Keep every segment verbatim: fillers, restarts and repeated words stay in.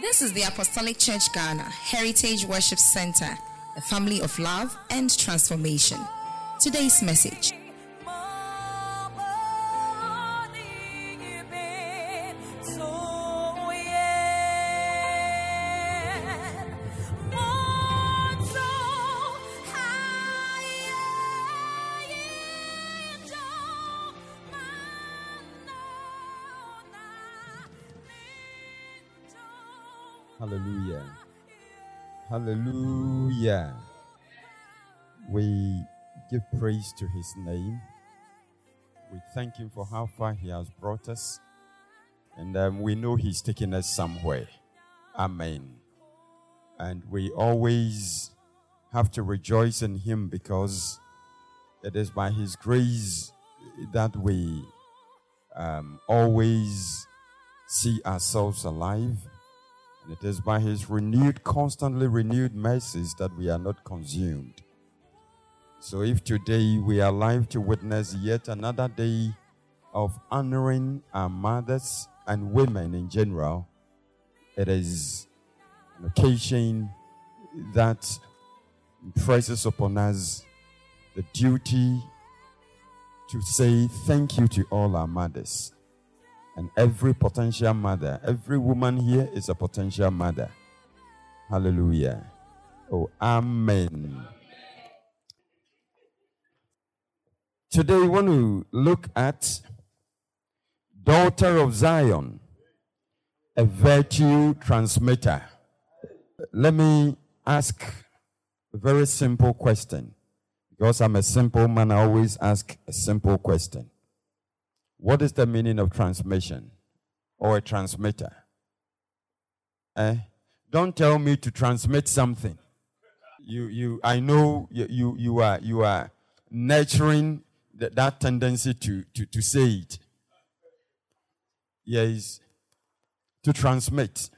This is the Apostolic Church Ghana Heritage Worship Center, a family of love and transformation. Today's message. Hallelujah. Hallelujah. We give praise to his name. We thank him for how far he has brought us. And um, we know he's taking us somewhere. Amen. And we always have to rejoice in him because it is by his grace that we um, always see ourselves alive. It is by his renewed, constantly renewed mercies that we are not consumed. So if today we are alive to witness yet another day of honoring our mothers and women in general, it is an occasion that impresses upon us the duty to say thank you to all our mothers. And every potential mother, every woman here is a potential mother. Hallelujah. Oh, amen. Today we want to look at Daughter of Zion, a virtue transmitter. Let me ask a very simple question. Because I'm a simple man, I always ask a simple question. What is the meaning of transmission or a transmitter? Eh? Don't tell me to transmit something. You, you, I know you, you, you are, you are nurturing the, that tendency to, to, to say it. Yes, to transmit.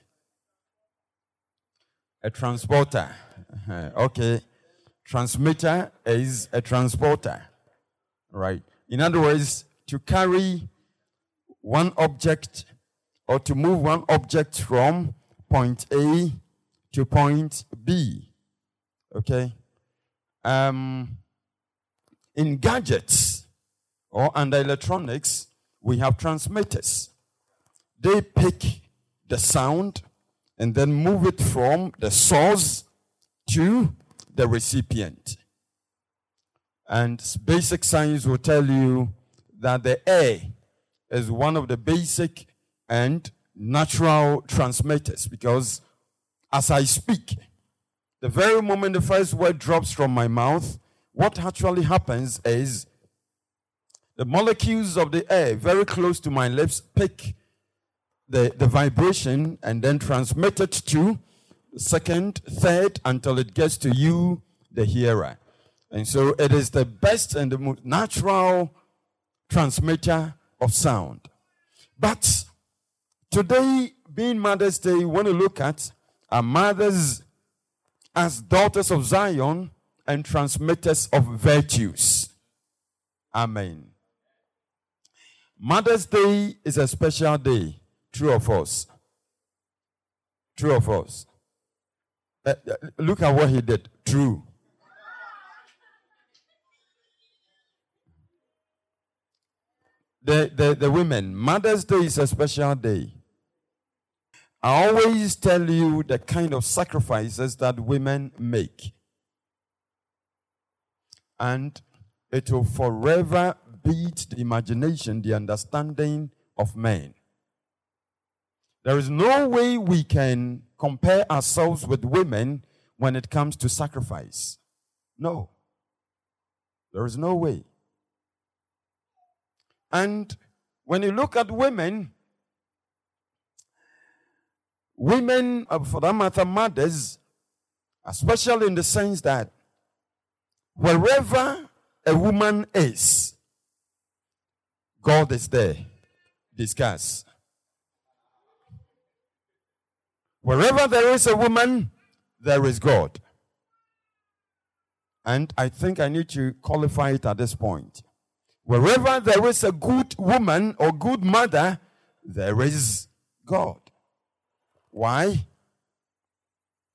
A transporter. Uh-huh. Okay, transmitter is a transporter, right? In other words, to carry one object or to move one object from point A to point B. Okay? Um, in gadgets or under electronics, we have transmitters. They pick the sound and then move it from the source to the recipient. And basic science will tell you that the air is one of the basic and natural transmitters, because as I speak, the very moment the first word drops from my mouth, what actually happens is the molecules of the air very close to my lips pick the, the vibration and then transmit it to second, third, until it gets to you, the hearer. And so it is the best and the most natural transmitter of sound. But today, being Mother's Day, we want to look at our mothers as daughters of Zion and transmitters of virtues. Amen. Mother's Day is a special day. True of us. True of us. Uh, look at what he did. True. The, the, the women, Mother's Day is a special day. I always tell you the kind of sacrifices that women make. And it will forever beat the imagination, the understanding of men. There is no way we can compare ourselves with women when it comes to sacrifice. No. There is no way. And when you look at women, women, for that matter, mothers, especially in the sense that wherever a woman is, God is there. Discuss. Wherever there is a woman, there is God. And I think I need to qualify it at this point. Wherever there is a good woman or good mother, there is God. Why?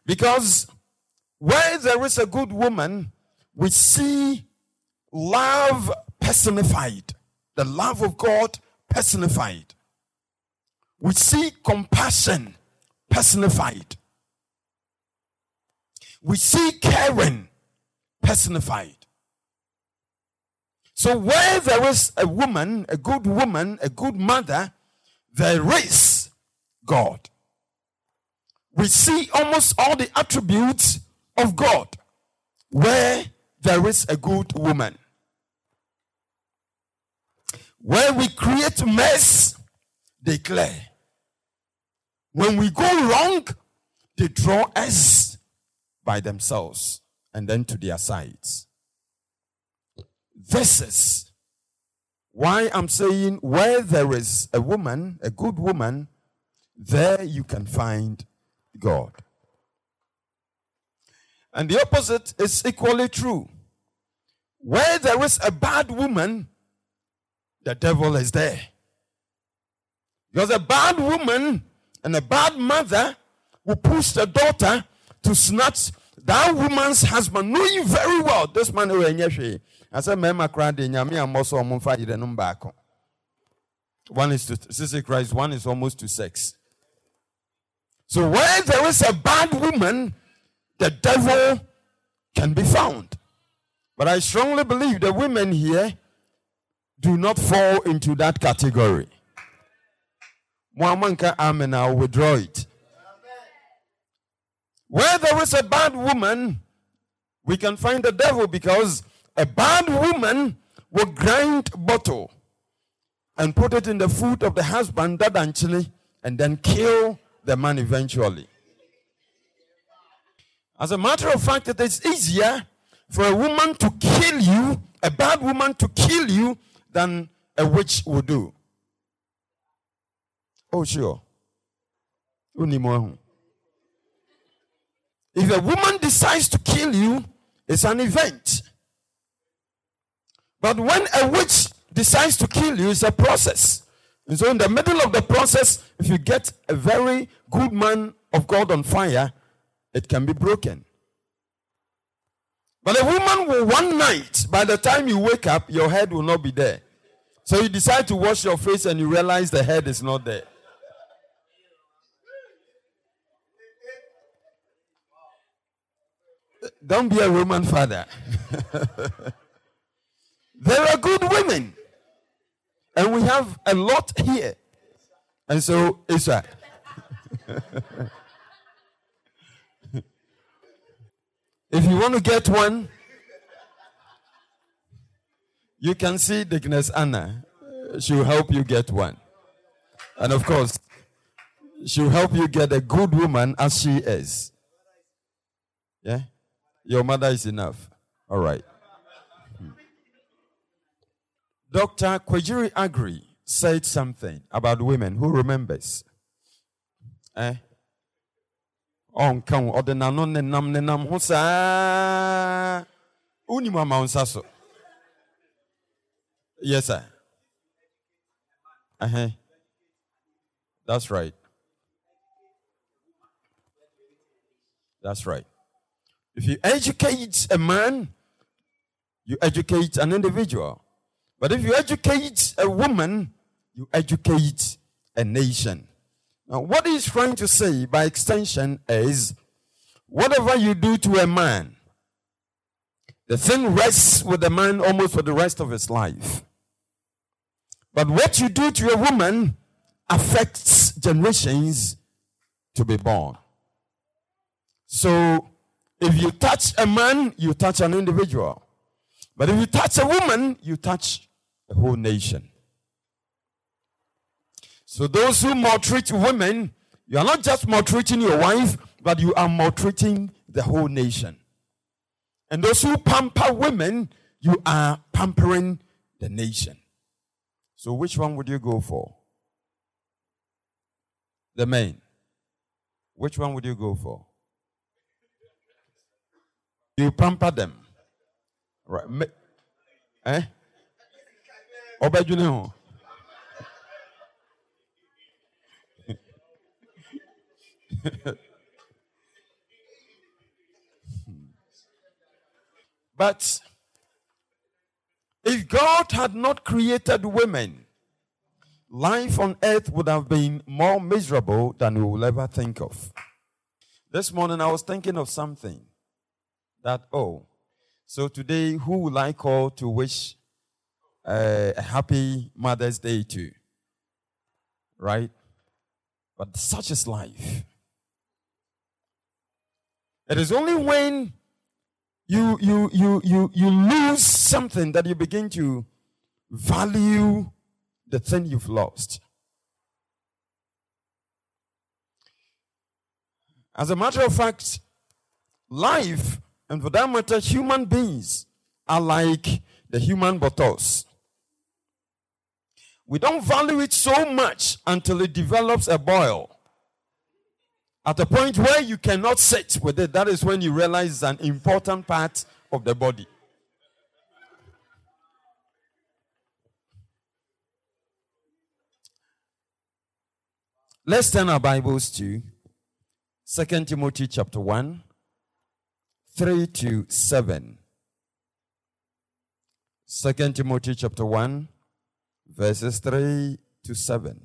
Because where there is a good woman, we see love personified. The love of God personified. We see compassion personified. We see caring personified. So where there is a woman, a good woman, a good mother, there is God. We see almost all the attributes of God where there is a good woman. Where we create mess, they clear. When we go wrong, they draw us by themselves and then to their sides. This is why I'm saying where there is a woman, a good woman, there you can find God. And the opposite is equally true. Where there is a bad woman, the devil is there. Because a bad woman and a bad mother will push the daughter to snatch that woman's husband, knowing very well this man who is I said, Mema Kradi, Nyami, and Mosso, Mumfa, the Numbako. One is to Sissy Christ, one is almost to sex. So where there is a bad woman, the devil can be found. But I strongly believe the women here do not fall into that category. Mwamanka Amen, I'll withdraw it. Where there is a bad woman, we can find the devil, because a bad woman will grind bottle and put it in the food of the husband, that actually, and then kill the man eventually. As a matter of fact, it is easier for a woman to kill you, a bad woman to kill you, than a witch will do. Oh, sure. If a woman decides to kill you, it's an event. But when a witch decides to kill you, it's a process. And so in the middle of the process, if you get a very good man of God on fire, it can be broken. But a woman will one night, by the time you wake up, your head will not be there. So you decide to wash your face and you realize the head is not there. Don't be a Roman father. There are good women. And we have a lot here. And so, Israel. If you want to get one, you can see Deaconess Anna. She will help you get one. And of course, she will help you get a good woman as she is. Yeah? Your mother is enough. All right. Doctor Kwejiri Agri said something about women. Who remembers? Eh? On count or the nanon nenam nenam hosa unima maunsaso. Yes, sir. Uh-huh. That's right. That's right. If you educate a man, you educate an individual. But if you educate a woman, you educate a nation. Now, what he's trying to say by extension is, whatever you do to a man, the thing rests with the man almost for the rest of his life. But what you do to a woman affects generations to be born. So, if you touch a man, you touch an individual. But if you touch a woman, you touch a whole nation. So those who maltreat women, you are not just maltreating your wife, but you are maltreating the whole nation. And those who pamper women, you are pampering the nation. So which one would you go for? The men. Which one would you go for? You pamper them. Right. Me, eh? Obejune. But if God had not created women, life on earth would have been more miserable than we will ever think of. This morning I was thinking of something that, oh, so today who will I call to wish uh, a happy Mother's Day to? Right? But such is life. It is only when you you you you you lose something that you begin to value the thing you've lost. As a matter of fact, life, and for that matter, human beings are like the human buttocks. We don't value it so much until it develops a boil. At a point where you cannot sit with it, that is when you realize it's an important part of the body. Let's turn our Bibles to Second Timothy chapter one, three to seven. Second Timothy chapter one, verses three to seven.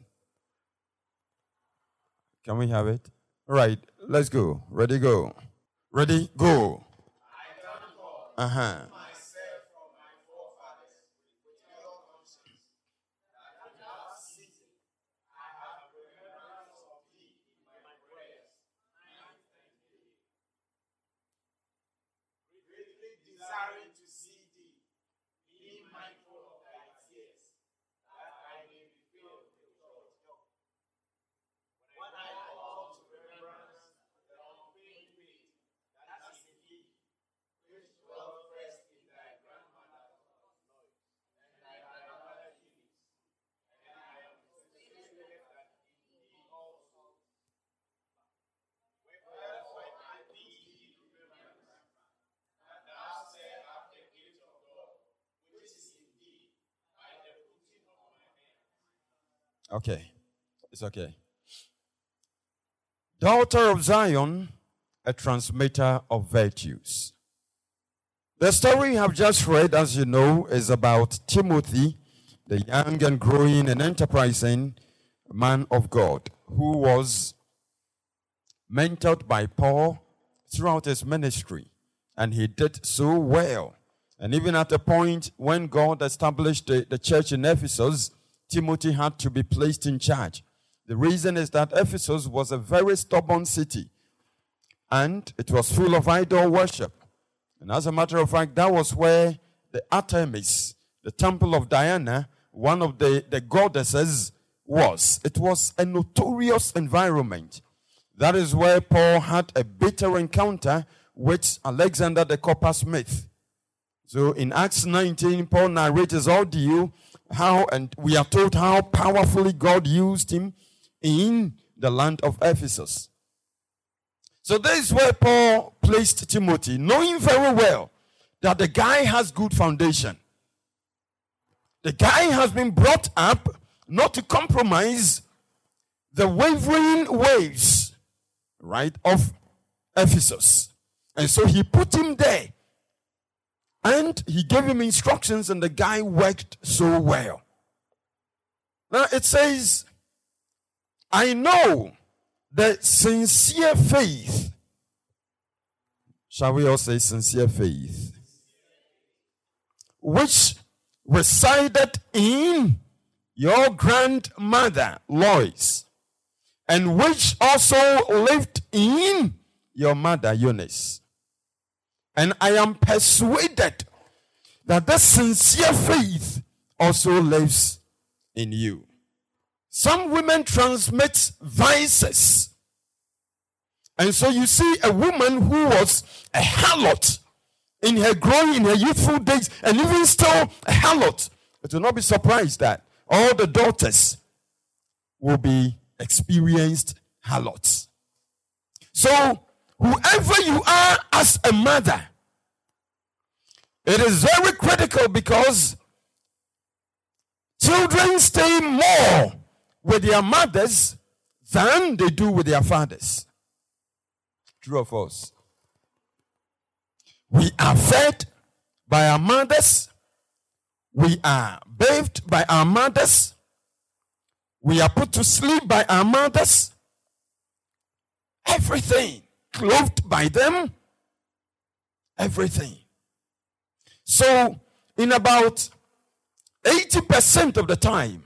Can we have it? All right, let's go. Ready, go. Ready, go. Uh-huh. Okay, it's okay. Daughter of Zion, a transmitter of virtues. The story you have just read, as you know, is about Timothy, the young and growing and enterprising man of God, who was mentored by Paul throughout his ministry, and he did so well. And even at a point when God established the, the church in Ephesus, Timothy had to be placed in charge. The reason is that Ephesus was a very stubborn city, and it was full of idol worship. And as a matter of fact, that was where the Artemis, the temple of Diana, one of the, the goddesses, was. It was a notorious environment. That is where Paul had a bitter encounter with Alexander the coppersmith. So in Acts nineteen, Paul narrates his ordeal, how, and we are told how powerfully God used him in the land of Ephesus. So this is where Paul placed Timothy, knowing very well that the guy has good foundation. The guy has been brought up not to compromise the wavering ways, right, of Ephesus. And so he put him there. And he gave him instructions, and the guy worked so well. Now it says, I know the sincere faith. Shall we all say sincere faith? Which resided in your grandmother Lois, and which also lived in your mother Eunice. And I am persuaded that this sincere faith also lives in you. Some women transmit vices. And so you see a woman who was a harlot in her growing, in her youthful days, and even still a harlot. But do not be surprised that all the daughters will be experienced harlots. So, whoever you are as a mother, it is very critical because children stay more with their mothers than they do with their fathers. True or false? We are fed by our mothers. We are bathed by our mothers. We are put to sleep by our mothers. Everything. Clothed by them. Everything. So, in about eighty percent of the time,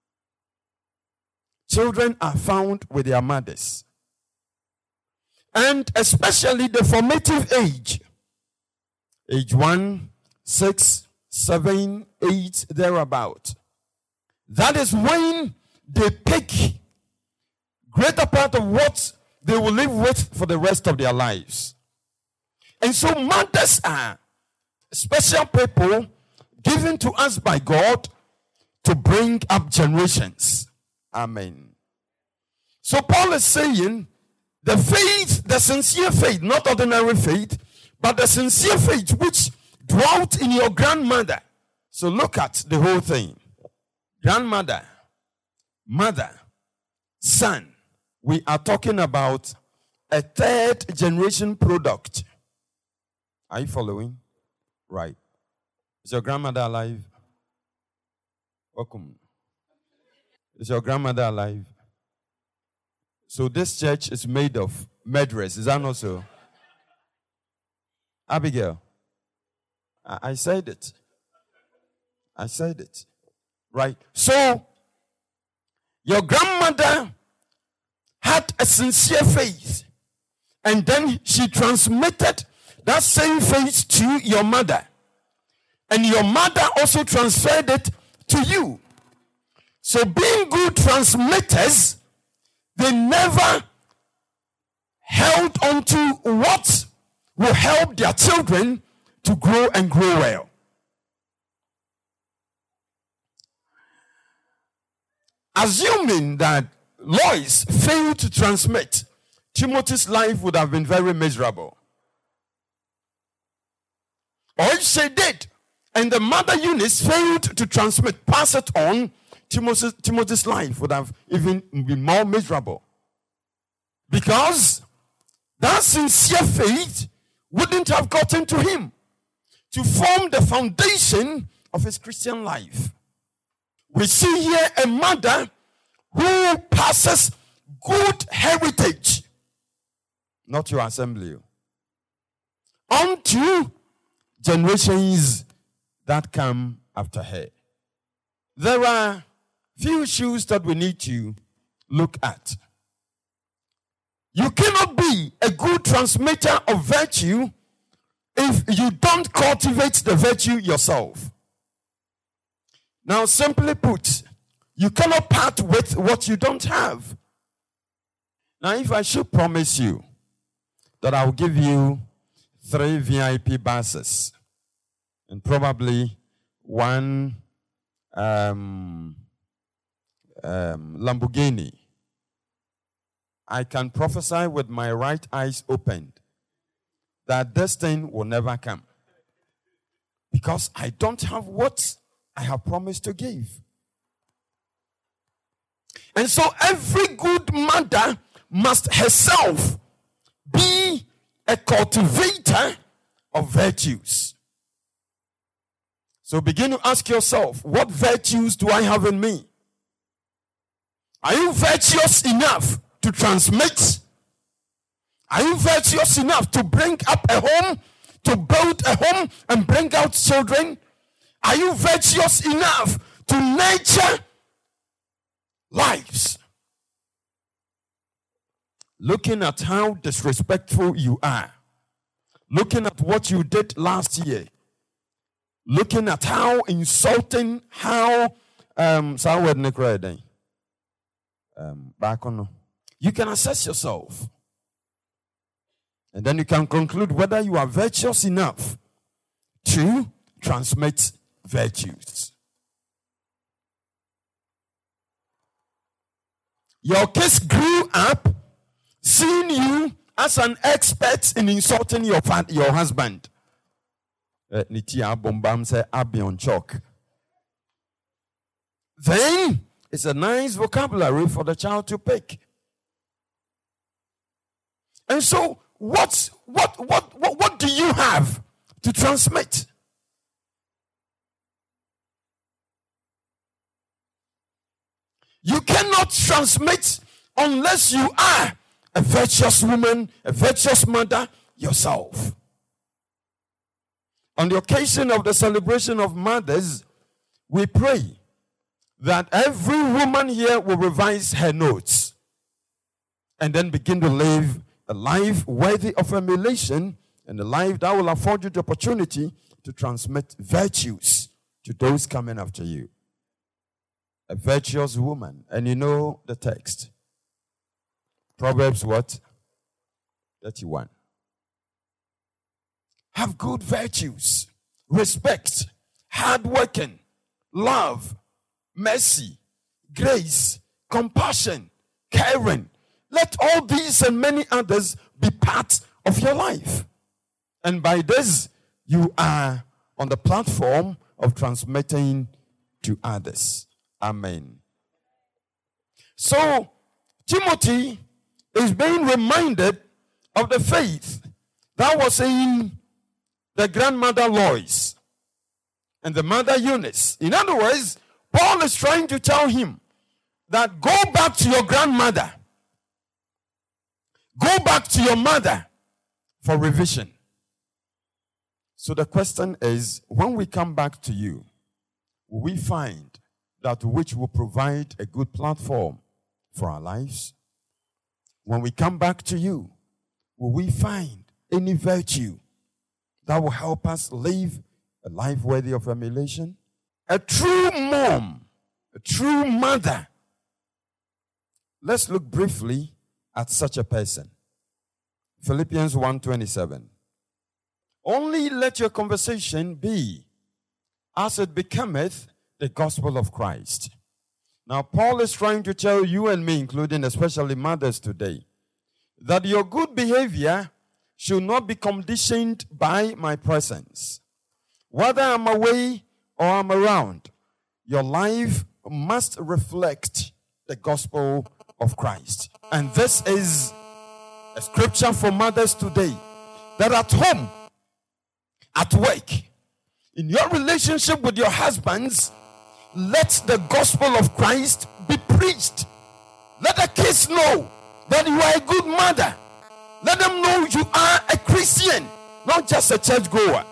children are found with their mothers. And especially the formative age. Age one, six, seven, eight, thereabout. That is when they pick greater part of what they will live with for the rest of their lives. And so mothers are special people given to us by God to bring up generations. Amen. So Paul is saying the faith, the sincere faith, not ordinary faith, but the sincere faith which dwelt in your grandmother. So look at the whole thing. Grandmother, mother, son. We are talking about a third generation product. Are you following? Right. Is your grandmother alive? Welcome. Is your grandmother alive? So this church is made of murderers. Is that not so? Abigail, I, I said it. I said it. Right. So, your grandmother had a sincere faith. And then she transmitted that same faith to your mother. And your mother also transferred it to you. So being good transmitters, they never held on to what will help their children to grow and grow well. Assuming that Lois failed to transmit, Timothy's life would have been very miserable. Or if she did, and the mother Eunice failed to transmit, pass it on, Timothy's, Timothy's life would have even been more miserable. Because that sincere faith wouldn't have gotten to him to form the foundation of his Christian life. We see here a mother who passes good heritage, not your assembly, on to generations that come after her. There are few issues that we need to look at. You cannot be a good transmitter of virtue if you don't cultivate the virtue yourself. Now, simply put, you cannot part with what you don't have. Now, if I should promise you that I'll give you three V I P buses and probably one um, um, Lamborghini, I can prophesy with my right eyes opened that this thing will never come. Because I don't have what I have promised to give. And so every good mother must herself be a cultivator of virtues. So begin to ask yourself, what virtues do I have in me? Are you virtuous enough to transmit? Are you virtuous enough to bring up a home, to build a home and bring out children? Are you virtuous enough to nurture lives? Looking at how disrespectful you are, looking at what you did last year, looking at how insulting, how um um back on, you can assess yourself. And then you can conclude whether you are virtuous enough to transmit virtues. Your kids grew up seeing you as an expert in insulting your your husband. Then it's a nice vocabulary for the child to pick. And so what what what what, what do you have to transmit? You cannot transmit unless you are a virtuous woman, a virtuous mother yourself. On the occasion of the celebration of mothers, we pray that every woman here will revise her notes and then begin to live a life worthy of emulation, and a life that will afford you the opportunity to transmit virtues to those coming after you. A virtuous woman. And you know the text. Proverbs what? thirty-one. Have good virtues, respect, hard working, love, mercy, grace, compassion, caring. Let all these and many others be part of your life. And by this, you are on the platform of transmitting to others. Amen. So, Timothy is being reminded of the faith that was in the grandmother Lois and the mother Eunice. In other words, Paul is trying to tell him that go back to your grandmother. Go back to your mother for revision. So the question is, when we come back to you, will we find that which will provide a good platform for our lives? When we come back to you, will we find any virtue that will help us live a life worthy of emulation? A true mom, a true mother. Let's look briefly at such a person. Philippians one twenty-seven. Only let your conversation be as it becometh the gospel of Christ. Now, Paul is trying to tell you and me, including especially mothers today, that your good behavior should not be conditioned by my presence. Whether I'm away or I'm around, your life must reflect the gospel of Christ. And this is a scripture for mothers today, that at home, at work, in your relationship with your husbands, let the gospel of Christ be preached. Let the kids know that you are a good mother. Let them know you are a Christian, not just a church goer.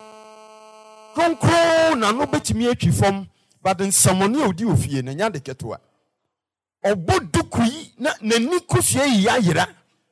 But in someone you do fear na nyade ketua. Obodukui na nani kusye yayira.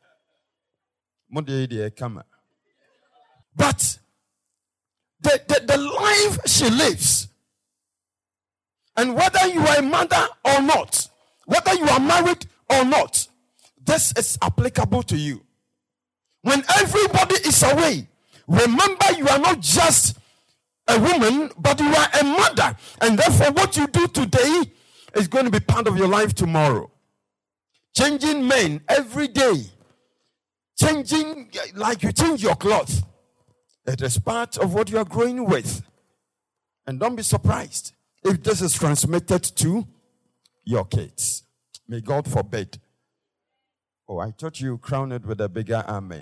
Mode de kama. But the, the, the life she lives, and whether you are a mother or not, whether you are married or not, this is applicable to you. When everybody is away, remember you are not just a woman, but you are a mother. And therefore what you do today is going to be part of your life tomorrow. Changing men every day. Changing like you change your clothes. It is part of what you are growing with. And don't be surprised if this is transmitted to your kids. May God forbid. Oh, I thought you crowned it with a bigger amen.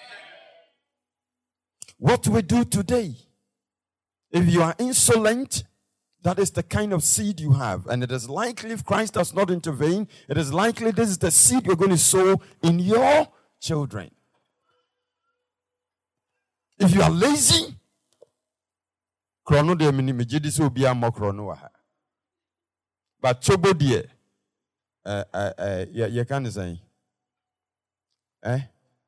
What we do today, if you are insolent, that is the kind of seed you have. And it is likely, if Christ does not intervene, it is likely this is the seed you're going to sow in your children. If you are lazy, chrono de minimijidis will be a more chrono. But chobo dear, uh, uh, uh, you can say, eh?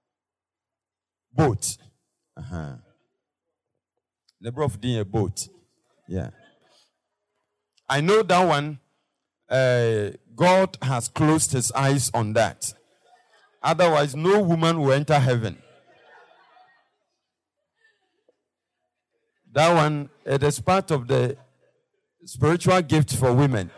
Boat. Uh-huh. The broth being a boat. Yeah. I know that one, uh, God has closed his eyes on that. Otherwise, no woman will enter heaven. That one, it is part of the spiritual gift for women.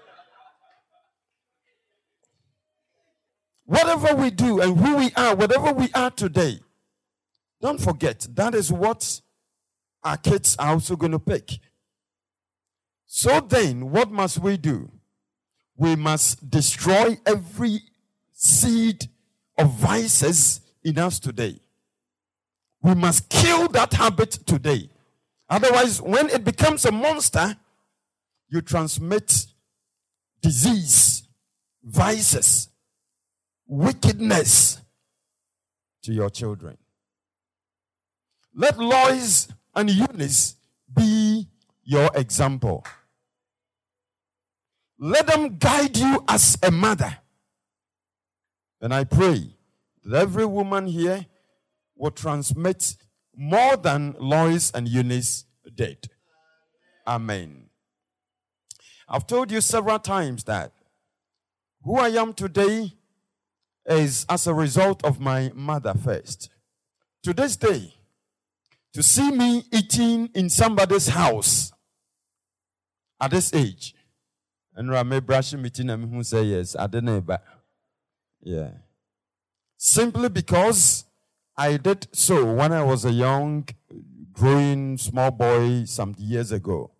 Whatever we do and who we are, whatever we are today, don't forget, that is what our kids are also going to pick. So then, what must we do? We must destroy every seed of vices in us today. We must kill that habit today. Otherwise, when it becomes a monster, you transmit disease vices, wickedness to your children. Let Lois and Eunice be your example. Let them guide you as a mother. And I pray that every woman here will transmit more than Lois and Eunice did. Amen. I've told you several times that who I am today is as a result of my mother first. To this day, to see me eating in somebody's house at this age, and I may brush meeting and who say yes, I don't know, but yeah. Simply because I did so when I was a young, growing small boy some years ago.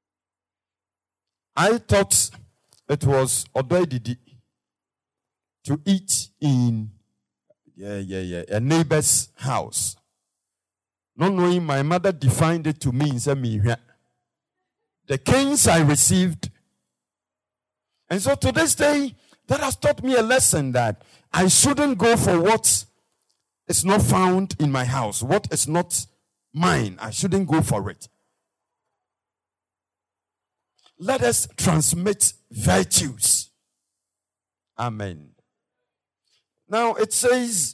I thought it was Odoididi to eat in yeah, yeah, yeah, a neighbor's house. Not knowing my mother defined it to me in some the canes I received. And so to this day, that has taught me a lesson that I shouldn't go for what is not found in my house, what is not mine. I shouldn't go for it. Let us transmit virtues. Amen. Now it says,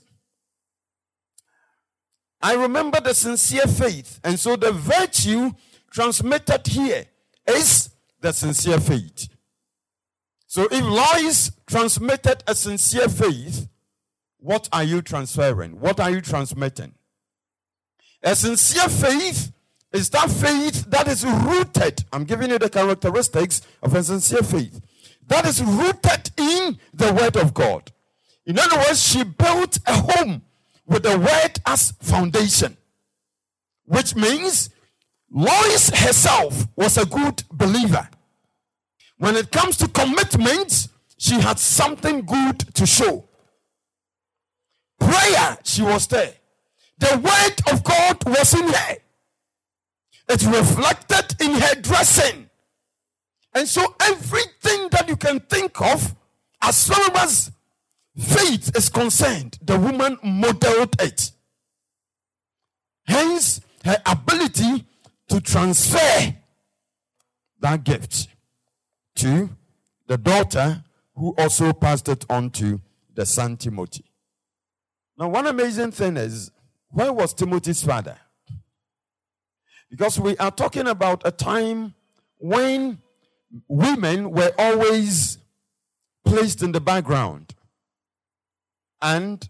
I remember the sincere faith. And so the virtue transmitted here is the sincere faith. So if Lois transmitted a sincere faith, what are you transferring? What are you transmitting? A sincere faith is that faith that is rooted. I'm giving you the characteristics of a sincere faith. That is rooted in the word of God. In other words, she built a home with the word as foundation. Which means Lois herself was a good believer. When it comes to commitment, she had something good to show. Prayer, she was there. The word of God was in her. It reflected in her dressing. And so everything that you can think of, as far as faith is concerned, the woman modeled it. Hence, her ability to transfer that gift to the daughter who also passed it on to the son Timothy. Now, one amazing thing is, where was Timothy's father? Because we are talking about a time when women were always placed in the background and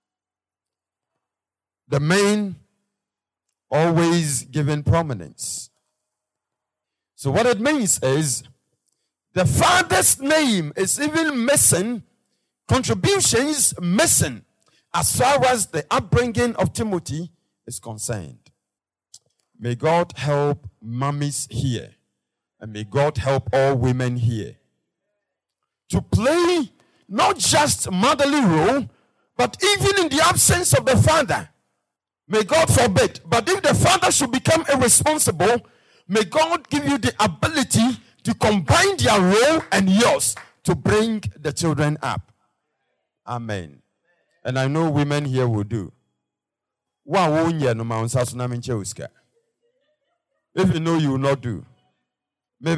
the men always given prominence. So what it means is the father's name is even missing, contributions missing as far as the upbringing of Timothy is concerned. May God help mummies here, and may God help all women here to play not just motherly role, but even in the absence of the father. May God forbid, but if the father should become irresponsible, may God give you the ability to combine their role and yours to bring the children up. Amen. And I know women here will do. If you know you will not do. Maybe.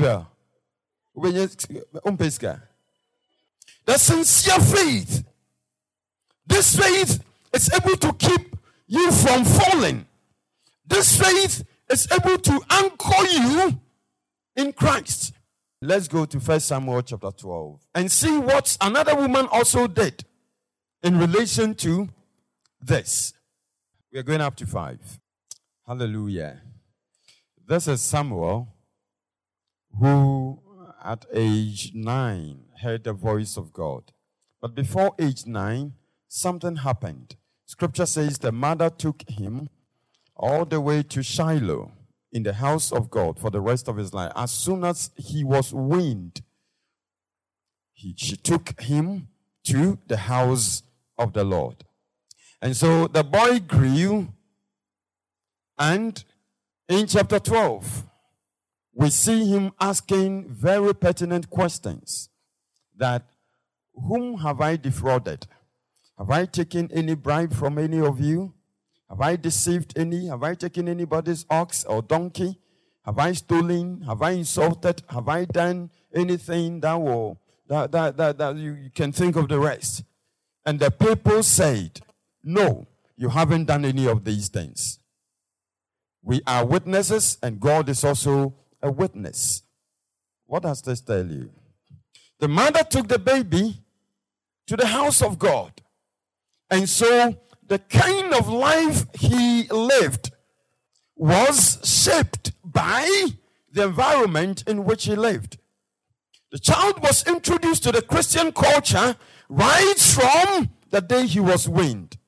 The sincere faith. This faith is able to keep you from falling. This faith is able to anchor you in Christ. Let's go to First Samuel chapter twelve and see what another woman also did in relation to this. We are going up to five. Hallelujah. This is Samuel, who at age nine heard the voice of God. But before age nine, something happened. Scripture says the mother took him all the way to Shiloh in the house of God for the rest of his life. As soon as he was weaned, he, she took him to the house of the Lord. And so the boy grew, and in chapter twelve, we see him asking very pertinent questions that whom have I defrauded? Have I taken any bribe from any of you? Have I deceived any? Have I taken anybody's ox or donkey? Have I stolen? Have I insulted? Have I done anything that will that that that, that you, you can think of the rest? And the people said, no, you haven't done any of these things. We are witnesses, and God is also a witness. What does this tell you? The mother took the baby to the house of God. And so the kind of life he lived was shaped by the environment in which he lived. The child was introduced to the Christian culture right from the day he was weaned.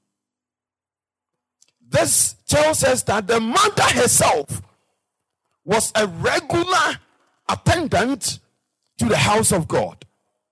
This tells us that the mother herself was a regular attendant to the house of God.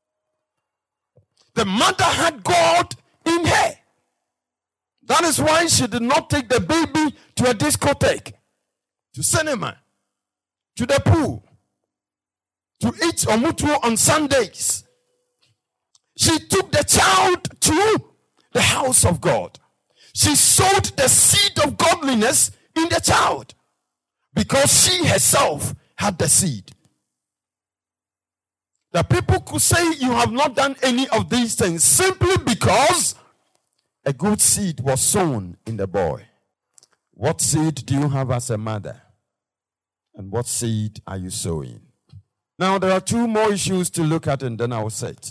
The mother had God in her. That is why she did not take the baby to a discotheque, to cinema, to the pool, to eat omutu on Sundays. She took the child to the house of God. She sowed the seed of godliness in the child because she herself had the seed. The people could say you have not done any of these things simply because a good seed was sown in the boy. What seed do you have as a mother? And what seed are you sowing? Now, there are two more issues to look at, and then I will say it.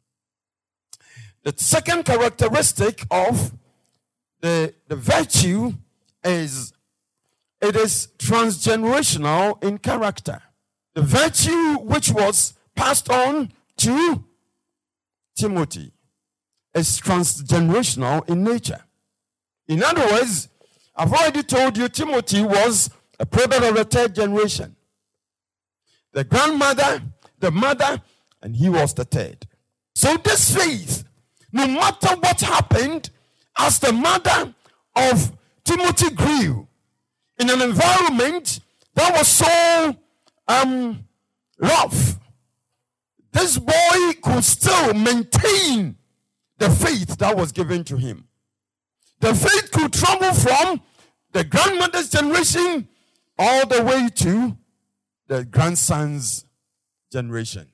The second characteristic of the, the virtue is it is transgenerational in character. The virtue which was passed on to Timothy is transgenerational in nature. In other words, I've already told you Timothy was a product of the third generation. The grandmother, the mother, and he was the third. So this faith, no matter what happened, as the mother of Timothy grew in an environment that was so um, rough, this boy could still maintain the faith that was given to him. The faith could travel from the grandmother's generation all the way to the grandson's generation.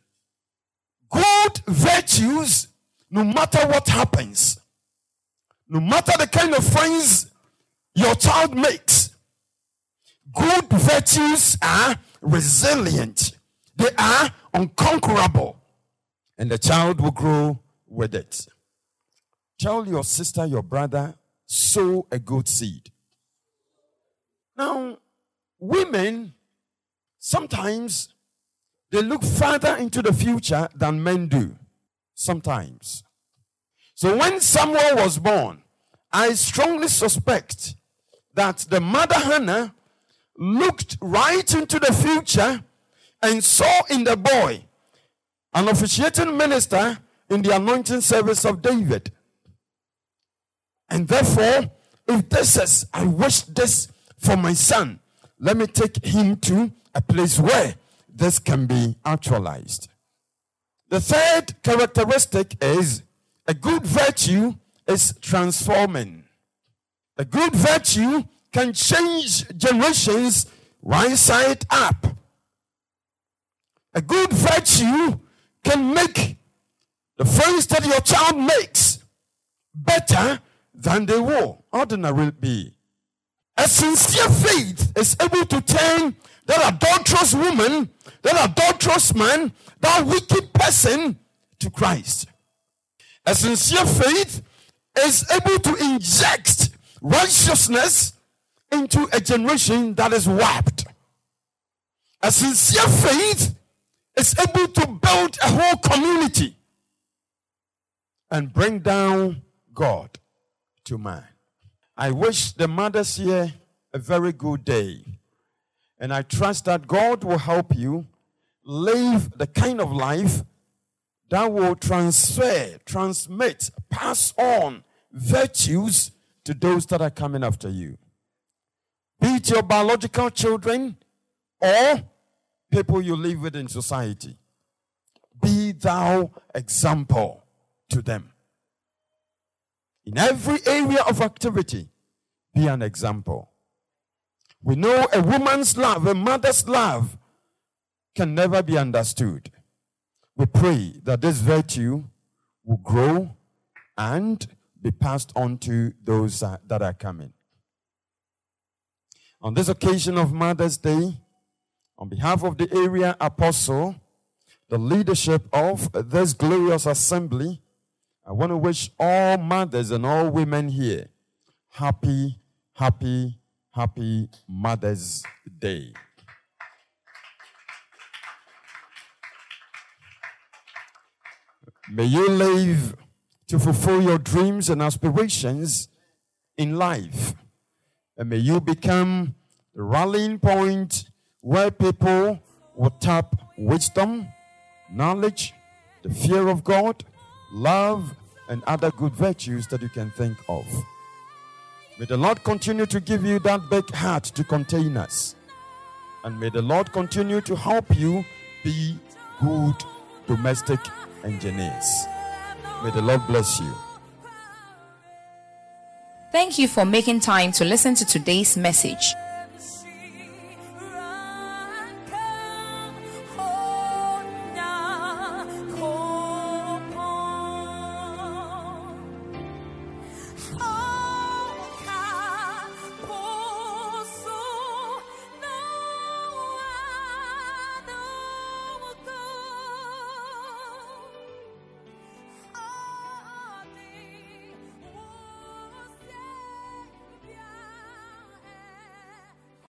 Good virtues, no matter what happens, no matter the kind of friends your child makes, good virtues are resilient. They are unconquerable. And the child will grow with it. Tell your sister, your brother, sow a good seed. Now, women, sometimes they look further into the future than men do. Sometimes. So when Samuel was born, I strongly suspect that the mother Hannah looked right into the future and saw in the boy an officiating minister in the anointing service of David. And therefore, if this is, I wish this for my son, let me take him to a place where this can be actualized. The third characteristic is a good virtue is transforming. A good virtue can change generations right side up. A good virtue can make the friends that your child makes better than they were ordinarily be. A sincere faith is able to turn that adulterous woman, that adulterous man, that wicked person to Christ. A sincere faith is able to inject righteousness into a generation that is warped. A sincere faith is able to build a whole community and bring down God to man. I wish the mothers here a very good day. And I trust that God will help you live the kind of life that will transfer, transmit, pass on virtues to those that are coming after you. Be it your biological children or people you live with in society. Be thou example to them. In every area of activity, be an example. We know a woman's love, a mother's love, can never be understood. We pray that this virtue will grow and be passed on to those uh, that are coming. On this occasion of Mother's Day, on behalf of the area apostle, the leadership of this glorious assembly, I want to wish all mothers and all women here happy, happy, happy Mother's Day. May you live to fulfill your dreams and aspirations in life. And may you become the rallying point where people will tap wisdom, knowledge, the fear of God, love, and other good virtues that you can think of. May the Lord continue to give you that big heart to contain us. And may the Lord continue to help you be good domestic engineers. May the Lord bless you. Thank you for making time to listen to today's message.